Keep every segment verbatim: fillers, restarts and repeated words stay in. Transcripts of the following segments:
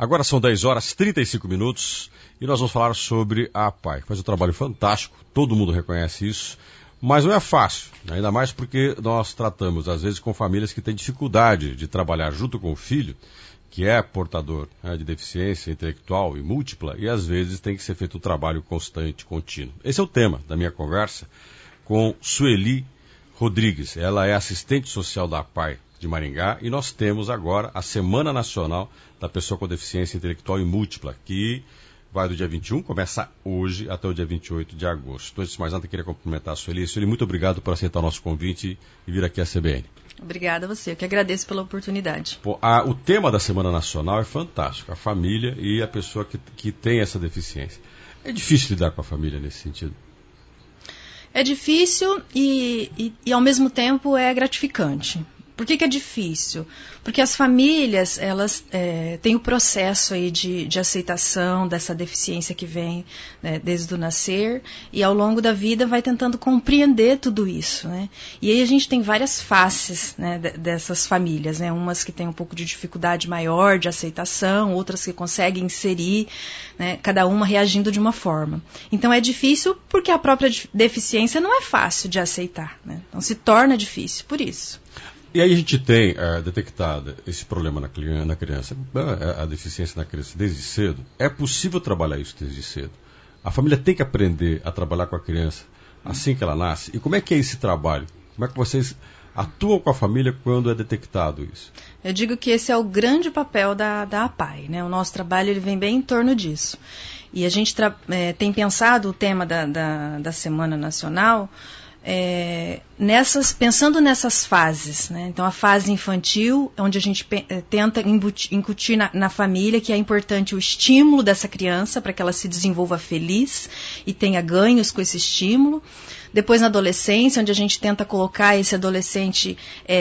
Agora são dez horas e trinta e cinco minutos e nós vamos falar sobre a APAI, que faz um trabalho fantástico, todo mundo reconhece isso, mas não é fácil, ainda mais porque nós tratamos, às vezes, com famílias que têm dificuldade de trabalhar junto com o filho, que é portador, né, de deficiência intelectual e múltipla, e às vezes tem que ser feito um trabalho constante, contínuo. Esse é o tema da minha conversa com Sueli Rodrigues. Ela é assistente social da APAI de Maringá e nós temos agora a Semana Nacional da Pessoa com Deficiência Intelectual e Múltipla, que vai do dia vinte e um, começa hoje até o dia vinte e oito de agosto. Antes de mais nada, eu queria cumprimentar a Sueli. Sueli, muito obrigado por aceitar o nosso convite e vir aqui à C B N. Obrigada a você, eu que agradeço pela oportunidade. Pô, a, o tema da Semana Nacional é fantástico, a família e a pessoa que, que tem essa deficiência. É difícil lidar com a família nesse sentido? É difícil e, e, e ao mesmo tempo é gratificante. Por que que é difícil? Porque as famílias, elas é, têm o processo aí de, de aceitação dessa deficiência que vem, né, desde o nascer, e ao longo da vida vai tentando compreender tudo isso, né? E aí a gente tem várias faces, né, dessas famílias, né? Umas que têm um pouco de dificuldade maior de aceitação, outras que conseguem inserir, né, cada uma reagindo de uma forma. Então é difícil porque a própria deficiência não é fácil de aceitar, né? Então se torna difícil por isso. E aí a gente tem é, detectado esse problema na, na criança, a deficiência na criança desde cedo. É possível trabalhar isso desde cedo? A família tem que aprender a trabalhar com a criança assim que ela nasce? E como é que é esse trabalho? Como é que vocês atuam com a família quando é detectado isso? Eu digo que esse é o grande papel da, da APAI, né? O nosso trabalho ele vem bem em torno disso. E a gente tra- é, tem pensado o tema da, da, da Semana Nacional... É, nessas, pensando nessas fases, né? Então a fase infantil, onde a gente pe- tenta embutir, incutir na, na família que é importante o estímulo dessa criança para que ela se desenvolva feliz e tenha ganhos com esse estímulo. Depois na adolescência, onde a gente tenta colocar esse adolescente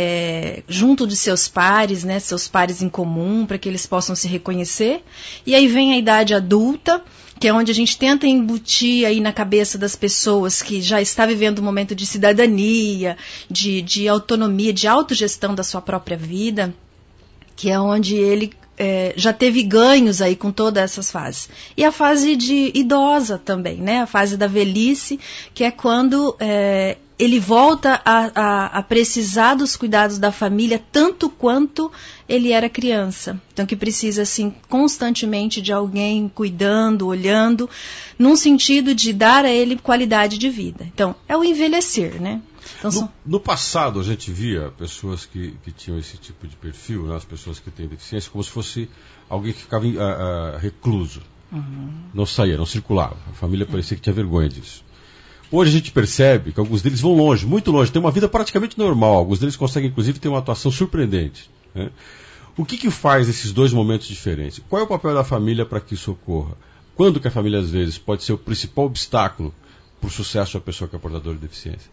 é, junto de seus pares, né? Seus pares em comum, para que eles possam se reconhecer. E aí vem a idade adulta, que é onde a gente tenta embutir aí na cabeça das pessoas que já está vivendo um momento de cidadania, de, de autonomia, de autogestão da sua própria vida, que é onde ele é, já teve ganhos aí com todas essas fases. E a fase de idosa também, né? A fase da velhice, que é quando é, ele volta a, a, a precisar dos cuidados da família tanto quanto ele era criança. Então, que precisa, assim, constantemente de alguém cuidando, olhando, num sentido de dar a ele qualidade de vida. Então, é o envelhecer, né? Então, no, são... no passado, a gente via pessoas que, que tinham esse tipo de perfil, né, as pessoas que têm deficiência, como se fosse alguém que ficava uh, uh, recluso. Uhum. Não saía, não circulava. A família parecia que tinha vergonha disso. Hoje a gente percebe que alguns deles vão longe, muito longe, têm uma vida praticamente normal. Alguns deles conseguem, inclusive, ter uma atuação surpreendente, né? O que, que faz esses dois momentos diferentes? Qual é o papel da família para que isso ocorra? Quando que a família, às vezes, pode ser o principal obstáculo para o sucesso da pessoa que é portadora de deficiência?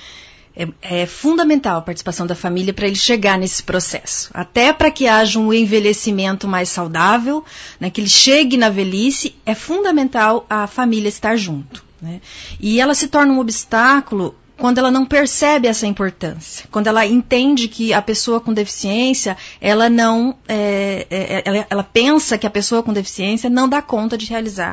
É, é, é fundamental a participação da família para ele chegar nesse processo. Até para que haja um envelhecimento mais saudável, né, que ele chegue na velhice, é fundamental a família estar junto, né? E ela se torna um obstáculo quando ela não percebe essa importância, quando ela entende que a pessoa com deficiência, ela não, é, é, ela, ela pensa que a pessoa com deficiência não dá conta de realizar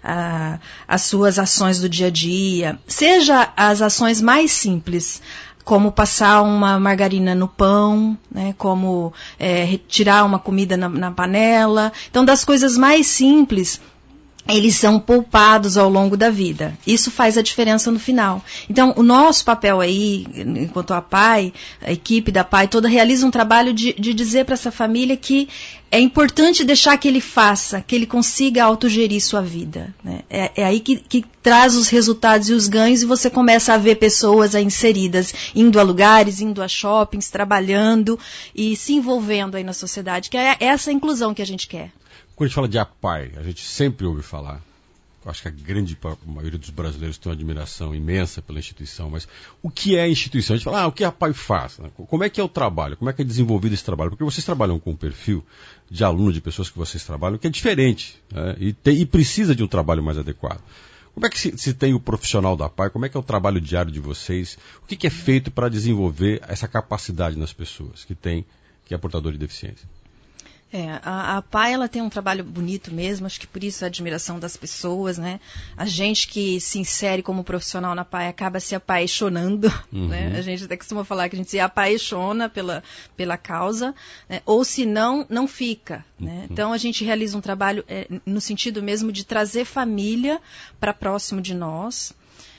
ah, as suas ações do dia a dia, seja as ações mais simples, como passar uma margarina no pão, né, como é, retirar uma comida na, na panela. Então, das coisas mais simples, eles são poupados ao longo da vida. Isso faz a diferença no final. Então, o nosso papel aí, enquanto a APAI, a equipe da APAI toda, realiza um trabalho de, de dizer para essa família que é importante deixar que ele faça, que ele consiga autogerir sua vida, né? É, é aí que, que traz os resultados e os ganhos e você começa a ver pessoas aí inseridas, indo a lugares, indo a shoppings, trabalhando e se envolvendo aí na sociedade, que é essa inclusão que a gente quer. Quando a gente fala de APAI, a gente sempre ouve falar, eu acho que a grande maioria dos brasileiros tem uma admiração imensa pela instituição, mas o que é a instituição? A gente fala, ah, o que a APAI faz? Né? Como é que é o trabalho? Como é que é desenvolvido esse trabalho? Porque vocês trabalham com um perfil de aluno, de pessoas que vocês trabalham, que é diferente, né? e, tem, e precisa de um trabalho mais adequado. Como é que se, se tem o profissional da APAI? Como é que é o trabalho diário de vocês? O que, que é feito para desenvolver essa capacidade nas pessoas que têm, que é portador de deficiência? É, a, a P A I, ela tem um trabalho bonito mesmo, acho que por isso a admiração das pessoas, né? A gente que se insere como profissional na P A I acaba se apaixonando, uhum. né? A gente até costuma falar que a gente se apaixona pela, pela causa, né? Ou se não, não fica, né? Uhum. Então a gente realiza um trabalho é, no sentido mesmo de trazer família para próximo de nós,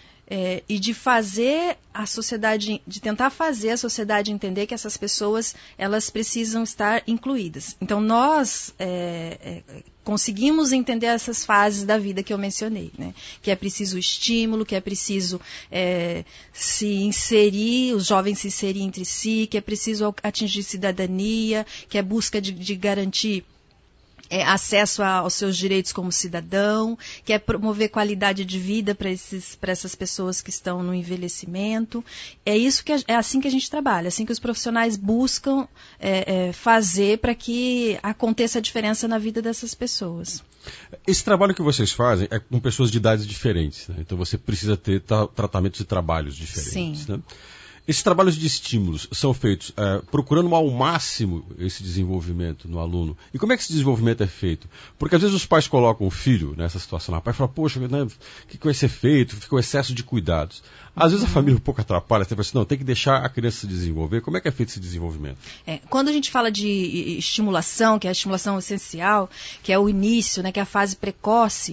É, e de fazer a sociedade, de tentar fazer a sociedade entender que essas pessoas, elas precisam estar incluídas. Então, nós é, é, conseguimos entender essas fases da vida que eu mencionei, né? Que é preciso estímulo, que é preciso é, se inserir, os jovens se inserir entre si, que é preciso atingir cidadania, que é busca de, de garantir É, acesso a, aos seus direitos como cidadão, que é promover qualidade de vida para essas pessoas que estão no envelhecimento. É isso que é assim que a gente trabalha, assim que os profissionais buscam é, é, fazer para que aconteça a diferença na vida dessas pessoas. Esse trabalho que vocês fazem é com pessoas de idades diferentes, né? Então você precisa ter tra- tratamentos e trabalhos diferentes. Sim. Né? Esses trabalhos de estímulos são feitos é, procurando ao máximo esse desenvolvimento no aluno. E como é que esse desenvolvimento é feito? Porque às vezes os pais colocam o filho nessa situação. O pai fala, poxa, né, o que, que vai ser feito? Fica o excesso de cuidados. Às vezes a família um pouco atrapalha, você fala assim, não, tem que deixar a criança se desenvolver. Como é que é feito esse desenvolvimento? É, quando a gente fala de estimulação, que é a estimulação essencial, que é o início, né, que é a fase precoce,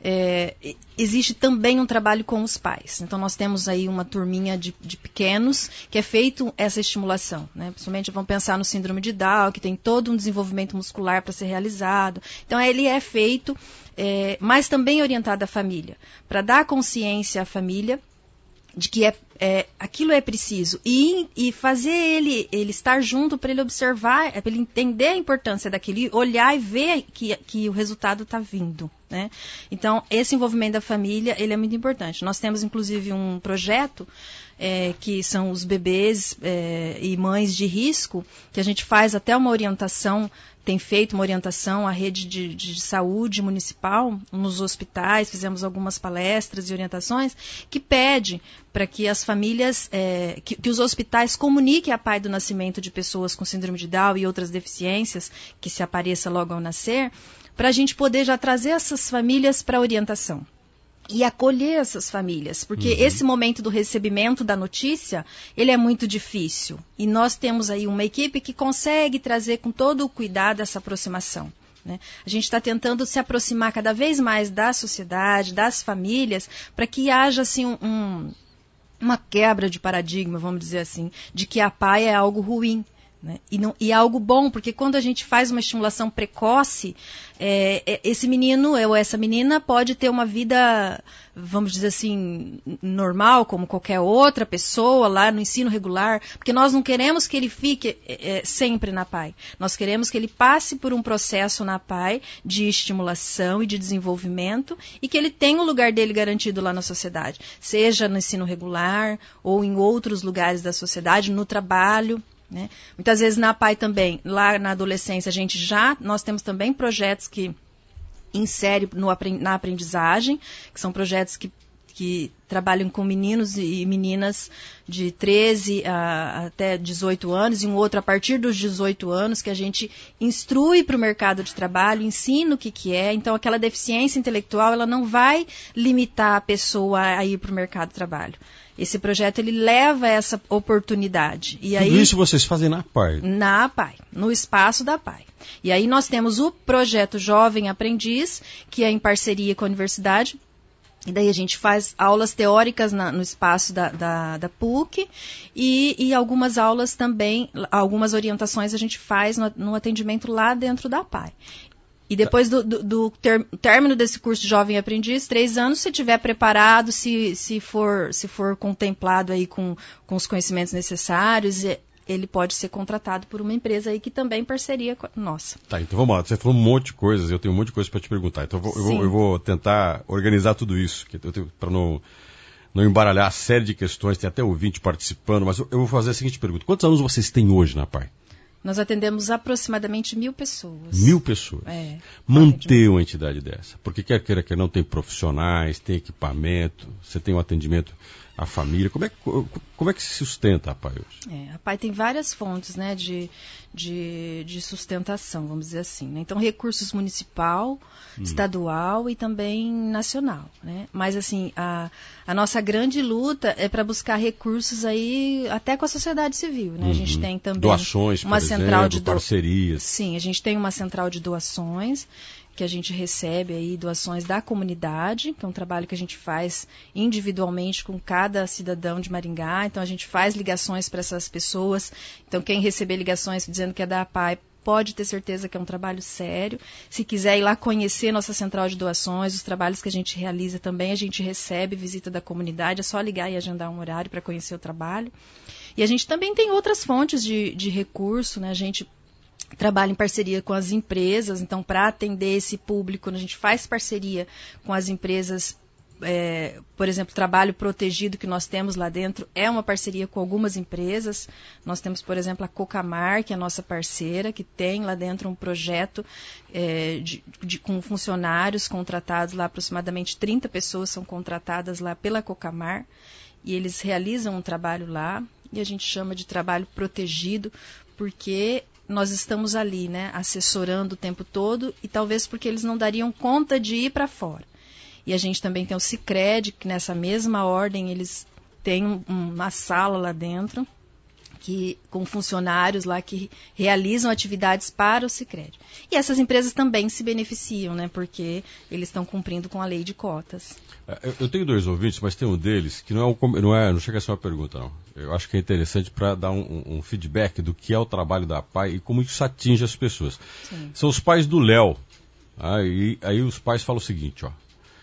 É, existe também um trabalho com os pais. Então nós temos aí uma turminha de, de pequenos que é feito essa estimulação, né? Principalmente vamos pensar no síndrome de Down, que tem todo um desenvolvimento muscular para ser realizado. Então ele é feito, é, mas também orientado à família, para dar consciência à família de que é, é, aquilo é preciso e, e fazer ele, ele estar junto para ele observar, para ele entender a importância daquilo, e olhar e ver que, que o resultado está vindo, né? Então, esse envolvimento da família, ele é muito importante. Nós temos, inclusive, um projeto é, que são os bebês é, e mães de risco, que a gente faz até uma orientação, tem feito uma orientação à rede de, de saúde municipal, nos hospitais, fizemos algumas palestras e orientações, que pede para que as famílias, é, que, que os hospitais comuniquem a P A I do nascimento de pessoas com síndrome de Down e outras deficiências, que se apareça logo ao nascer, para a gente poder já trazer essas famílias para a orientação. E acolher essas famílias, porque uhum. esse momento do recebimento da notícia, ele é muito difícil. E nós temos aí uma equipe que consegue trazer com todo o cuidado essa aproximação, né? A gente está tentando se aproximar cada vez mais da sociedade, das famílias, para que haja assim, um, um, uma quebra de paradigma, vamos dizer assim, de que a P A I é algo ruim. Né? E, não, e é algo bom, porque quando a gente faz uma estimulação precoce, é, é, esse menino ou essa menina pode ter uma vida, vamos dizer assim, normal, como qualquer outra pessoa lá no ensino regular, porque nós não queremos que ele fique é, sempre na P A I. Nós queremos que ele passe por um processo na P A I de estimulação e de desenvolvimento e que ele tenha o lugar dele garantido lá na sociedade, seja no ensino regular ou em outros lugares da sociedade, no trabalho. Né? Muitas vezes na P A I também, lá na adolescência, a gente já, nós temos também projetos que inserem no, na aprendizagem, que são projetos que, que trabalham com meninos e meninas de treze a, até dezoito anos, e um outro a partir dos dezoito anos, que a gente instrui para o mercado de trabalho, ensina o que, que é. Então, aquela deficiência intelectual, ela não vai limitar a pessoa a ir para o mercado de trabalho. Esse projeto, ele leva essa oportunidade. E aí, tudo isso vocês fazem na P A I? Na P A I, no espaço da P A I. E aí nós temos o projeto Jovem Aprendiz, que é em parceria com a universidade. E daí a gente faz aulas teóricas na, no espaço da, da, da P U C e, e algumas aulas também, algumas orientações a gente faz no, no atendimento lá dentro da P A I. E depois do, do, do ter, término desse curso de Jovem Aprendiz, três anos, se estiver preparado, se, se, for, se for contemplado aí com, com os conhecimentos necessários, ele pode ser contratado por uma empresa aí que também parceria com a nossa. Tá, então vamos lá. Você falou um monte de coisas, eu tenho um monte de coisas para te perguntar. Então eu vou, eu, vou, eu vou tentar organizar tudo isso, para não, não embaralhar a série de questões. Tem até ouvinte participando, mas eu, eu vou fazer a seguinte pergunta. Quantos alunos vocês têm hoje na P A I? Nós atendemos aproximadamente mil pessoas. Mil pessoas? É. Manter uma entidade dessa. Porque quer queira, quer não, tem profissionais, tem equipamento, você tem um atendimento a família? Como é, como é que se sustenta a APAI hoje? É, a APAI tem várias fontes, né, de, de, de sustentação, vamos dizer assim. Né? Então, recursos municipal, hum. estadual e também nacional. Né? Mas, assim, a, a nossa grande luta é para buscar recursos aí até com a sociedade civil. Né? Uhum. A gente tem também doações, uma por central exemplo, de do... parcerias. Sim, a gente tem uma central de doações, que a gente recebe aí doações da comunidade, que é um trabalho que a gente faz individualmente com cada cidadão de Maringá. Então a gente faz ligações para essas pessoas. Então quem receber ligações dizendo que é da APAI pode ter certeza que é um trabalho sério. Se quiser ir lá conhecer nossa central de doações, os trabalhos que a gente realiza também, a gente recebe visita da comunidade, é só ligar e agendar um horário para conhecer o trabalho. E a gente também tem outras fontes de, de recurso, né? A gente trabalha em parceria com as empresas, então para atender esse público, a gente faz parceria com as empresas, é, por exemplo, trabalho protegido que nós temos lá dentro é uma parceria com algumas empresas. Nós temos, por exemplo, a Cocamar, que é a nossa parceira, que tem lá dentro um projeto é, de, de, com funcionários contratados lá, aproximadamente trinta pessoas são contratadas lá pela Cocamar, e eles realizam um trabalho lá, e a gente chama de trabalho protegido, porque nós estamos ali, né, assessorando o tempo todo, e talvez porque eles não dariam conta de ir para fora. E a gente também tem o Sicredi, que nessa mesma ordem eles têm um, uma sala lá dentro, que, com funcionários lá que realizam atividades para o Sicredi. E essas empresas também se beneficiam, né, porque eles estão cumprindo com a lei de cotas. Eu, eu tenho dois ouvintes, mas tem um deles que não, é um, não, é, não chega a ser uma pergunta, não. Eu acho que é interessante para dar um, um feedback do que é o trabalho da APAI e como isso atinge as pessoas. Sim. São os pais do Léo. Aí, aí os pais falam o seguinte, ó.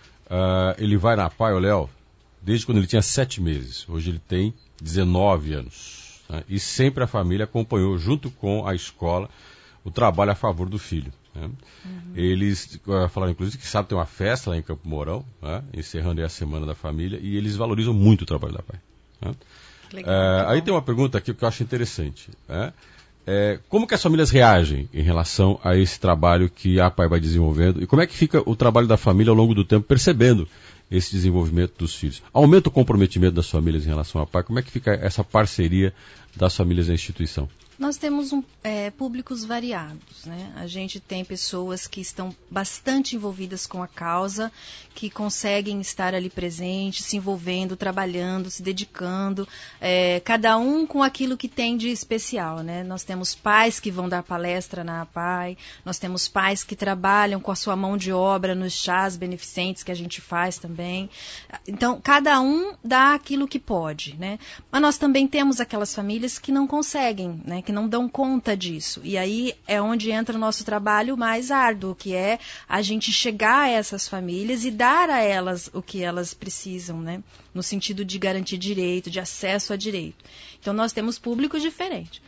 Uh, ele vai na APAI, o Léo, desde quando ele tinha sete meses. Hoje ele tem dezenove anos. Né? E sempre a família acompanhou, junto com a escola, o trabalho a favor do filho. Né? Uhum. Eles uh, falaram, inclusive, que sabe ter uma festa lá em Campo Mourão, né? Encerrando aí a Semana da Família, e eles valorizam muito o trabalho da APAI. Né? Legal, uh, aí tem uma pergunta aqui que eu acho interessante. Né? É, como que as famílias reagem em relação a esse trabalho que a APAI vai desenvolvendo e como é que fica o trabalho da família ao longo do tempo percebendo esse desenvolvimento dos filhos? Aumenta o comprometimento das famílias em relação à APAI? Como é que fica essa parceria das famílias na instituição? Nós temos um, é, públicos variados, né? A gente tem pessoas que estão bastante envolvidas com a causa, que conseguem estar ali presentes, se envolvendo, trabalhando, se dedicando, é, cada um com aquilo que tem de especial, né? Nós temos pais que vão dar palestra na APAI, nós temos pais que trabalham com a sua mão de obra nos chás beneficentes que a gente faz também. Então, cada um dá aquilo que pode, né? Mas nós também temos aquelas famílias que não conseguem, né? Que não dão conta disso. E aí é onde entra o nosso trabalho mais árduo, que é a gente chegar a essas famílias e dar a elas o que elas precisam, né? No sentido de garantir direito, de acesso a direito. Então nós temos públicos diferentes.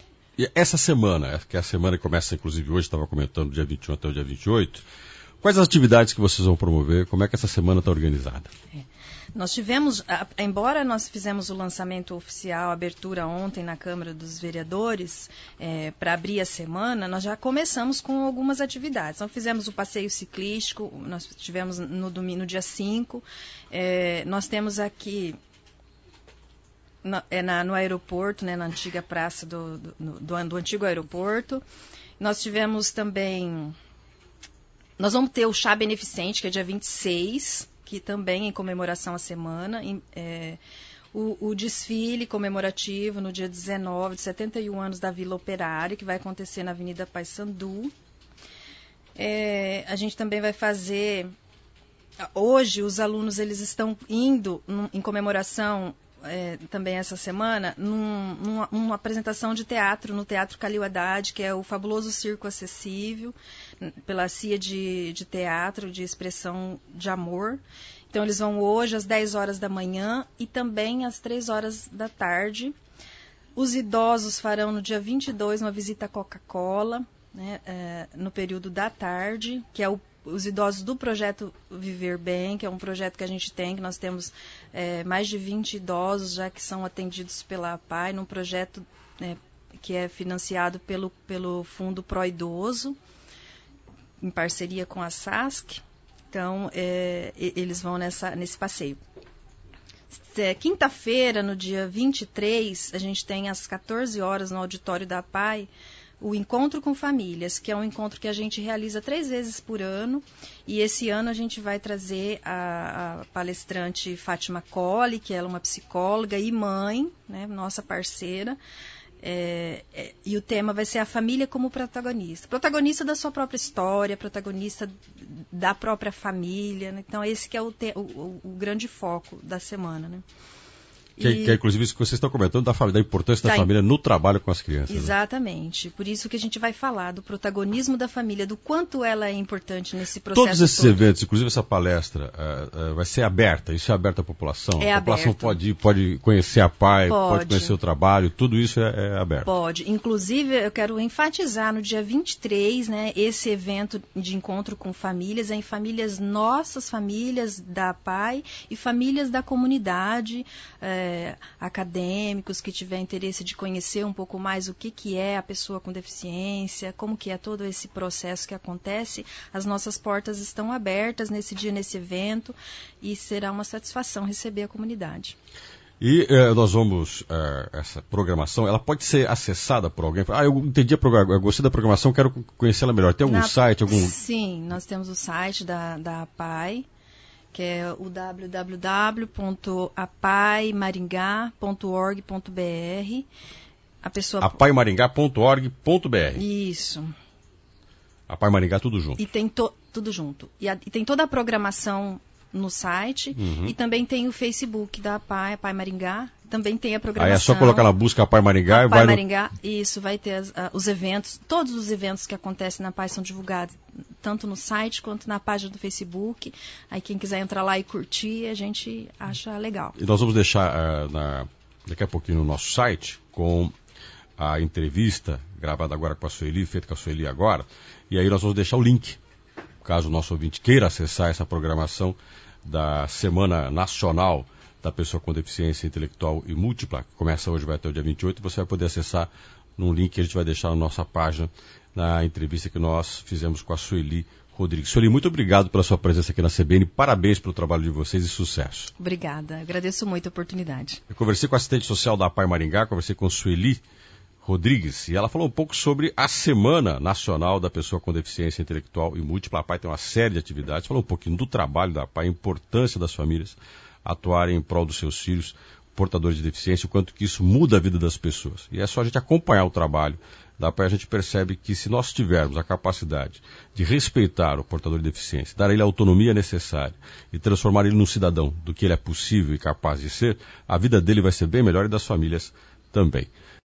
E essa semana, que é a semana que começa, inclusive hoje, estava comentando, do dia vinte e um até o dia vinte e oito, quais as atividades que vocês vão promover? Como é que essa semana está organizada? É. Nós tivemos, embora nós fizemos o lançamento oficial, a abertura ontem na Câmara dos Vereadores, é, para abrir a semana, nós já começamos com algumas atividades. Então, fizemos o passeio ciclístico, nós tivemos no, domingo, no dia cinco, é, nós temos aqui no, é, na, no aeroporto, né, na antiga praça do, do, do, do antigo aeroporto, nós tivemos também, nós vamos ter o chá beneficente, que é dia vinte e seis, que também em comemoração à semana, em, é, o, o desfile comemorativo no dia dezenove, de setenta e um anos da Vila Operária, que vai acontecer na Avenida Paissandu. É, a gente também vai fazer, hoje os alunos eles estão indo num, em comemoração é, também essa semana, num, numa, numa apresentação de teatro no Teatro Calil Haddad, que é o Fabuloso Circo Acessível, pela C I A de, de Teatro de Expressão de Amor. Então, eles vão hoje às dez horas da manhã e também às três horas da tarde. Os idosos farão no dia vinte e dois uma visita à Coca-Cola, né, é, no período da tarde, que é o os idosos do projeto Viver Bem, que é um projeto que a gente tem, que nós temos é, mais de vinte idosos já que são atendidos pela APAI, num projeto é, que é financiado pelo, pelo Fundo Pro Idoso, em parceria com a S A S C. Então, é, eles vão nessa, nesse passeio. Quinta-feira, no dia vinte e três, a gente tem às quatorze horas no auditório da A P A I o Encontro com Famílias, que é um encontro que a gente realiza três vezes por ano. E esse ano a gente vai trazer a, a palestrante Fátima Colli, que ela é uma psicóloga e mãe, né, nossa parceira. É, é, e o tema vai ser a família como protagonista. Protagonista da sua própria história, protagonista da própria família, né? Então esse que é o, te, o, o grande foco da semana, né? Que, e, que é inclusive isso que vocês estão comentando da, da importância da tá, família no trabalho com as crianças. Exatamente. Né? Por isso que a gente vai falar do protagonismo da família, do quanto ela é importante nesse processo. Todos esses todo. eventos, inclusive essa palestra, uh, uh, vai ser aberta? Isso é aberto à população? É a aberto. população pode ir, pode conhecer a P A I, pode. pode conhecer o trabalho, tudo isso é, é aberto? Pode. Inclusive, eu quero enfatizar no dia vinte e três, né, esse evento de encontro com famílias, é em famílias nossas, famílias da P A I e famílias da comunidade, é, acadêmicos que tiver interesse de conhecer um pouco mais o que, que é a pessoa com deficiência, como que é todo esse processo que acontece. As nossas portas estão abertas nesse dia, nesse evento, e será uma satisfação receber a comunidade. E eh, nós vamos, eh, essa programação, ela pode ser acessada por alguém? Ah, eu entendi a programação, eu gostei da programação, quero conhecê-la melhor. Tem algum Na, site? Algum... Sim, nós temos o site da, da A P A I, que é o w w w ponto a p a i maringá ponto org ponto b r. A pessoa... a p a i maringá ponto org ponto b r. Isso. A P A I Maringá tudo junto. E tem to... tudo junto. E, a... e tem toda a programação no site, uhum. E também tem o Facebook da A P A I, A P A I Maringá. Também tem a programação. Aí é só colocar na busca A P A I Maringá A e vai A P A I no... Maringá, isso, vai ter as, uh, os eventos, todos os eventos que acontecem na A P A I são divulgados, tanto no site quanto na página do Facebook. Aí quem quiser entrar lá e curtir, a gente acha legal. E nós vamos deixar uh, na... daqui a pouquinho no nosso site, com a entrevista gravada agora com a Sueli, feita com a Sueli agora, e aí nós vamos deixar o link, caso o nosso ouvinte queira acessar essa programação da Semana Nacional da Pessoa com Deficiência Intelectual e Múltipla, que começa hoje, vai até o dia vinte e oito, você vai poder acessar num link que a gente vai deixar na nossa página, na entrevista que nós fizemos com a Sueli Rodrigues. Sueli, muito obrigado pela sua presença aqui na C B N, parabéns pelo trabalho de vocês e sucesso. Obrigada, agradeço muito a oportunidade. Eu conversei com a assistente social da A P A I Maringá, conversei com Sueli Rodrigues, e ela falou um pouco sobre a Semana Nacional da Pessoa com Deficiência Intelectual e Múltipla. A P A I tem uma série de atividades, falou um pouquinho do trabalho da A P A I, a importância das famílias atuarem em prol dos seus filhos portadores de deficiência, o quanto que isso muda a vida das pessoas. E é só a gente acompanhar o trabalho da A P A I, a gente percebe que se nós tivermos a capacidade de respeitar o portador de deficiência, dar a ele a autonomia necessária e transformar ele num cidadão do que ele é possível e capaz de ser, a vida dele vai ser bem melhor e das famílias também.